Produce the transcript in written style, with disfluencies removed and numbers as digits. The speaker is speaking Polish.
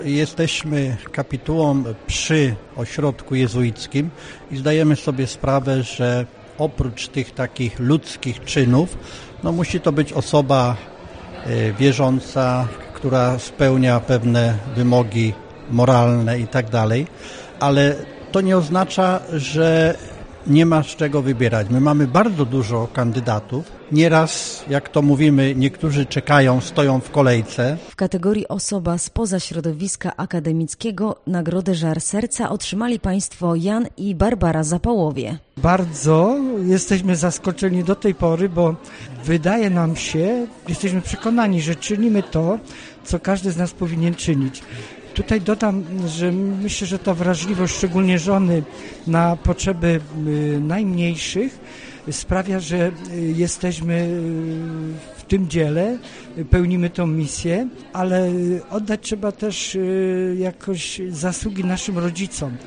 Jesteśmy kapitułą przy ośrodku jezuickim i zdajemy sobie sprawę, że oprócz tych takich ludzkich czynów, musi to być osoba wierząca, która spełnia pewne wymogi moralne i tak dalej, ale to nie oznacza, że nie ma z czego wybierać. My mamy bardzo dużo kandydatów. Nieraz, jak to mówimy, niektórzy czekają, stoją w kolejce. W kategorii osoba spoza środowiska akademickiego nagrodę Żar Serca otrzymali państwo Jan i Barbara Zapałowie. Bardzo jesteśmy zaskoczeni do tej pory, bo wydaje nam się, jesteśmy przekonani, że czynimy to, co każdy z nas powinien czynić. Tutaj dodam, że myślę, że ta wrażliwość, szczególnie żony, na potrzeby najmniejszych sprawia, że jesteśmy w tym dziele, pełnimy tą misję, ale oddać trzeba też jakoś zasługi naszym rodzicom.